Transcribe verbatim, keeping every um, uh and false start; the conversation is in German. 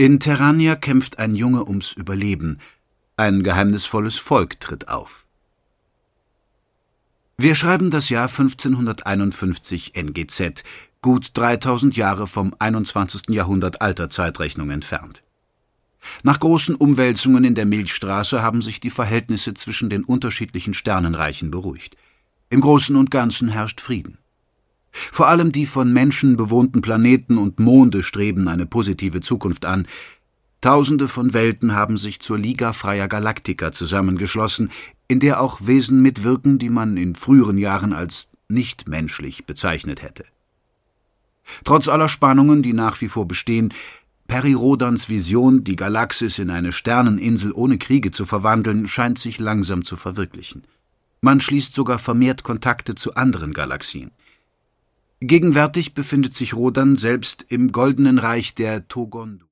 In Terrania kämpft ein Junge ums Überleben. Ein geheimnisvolles Volk tritt auf. Wir schreiben das Jahr fünfzehnhunderteinundfünfzig N G Z, gut dreitausend Jahre vom einundzwanzigsten Jahrhundert alter Zeitrechnung entfernt. Nach großen Umwälzungen in der Milchstraße haben sich die Verhältnisse zwischen den unterschiedlichen Sternenreichen beruhigt. Im Großen und Ganzen herrscht Frieden. Vor allem die von Menschen bewohnten Planeten und Monde streben eine positive Zukunft an. Tausende von Welten haben sich zur Liga Freier Galaktiker zusammengeschlossen, in der auch Wesen mitwirken, die man in früheren Jahren als nichtmenschlich bezeichnet hätte. Trotz aller Spannungen, die nach wie vor bestehen, Peri Rodans Vision, die Galaxis in eine Sterneninsel ohne Kriege zu verwandeln, scheint sich langsam zu verwirklichen. Man schließt sogar vermehrt Kontakte zu anderen Galaxien. Gegenwärtig befindet sich Rodan selbst im goldenen Reich der Togondu.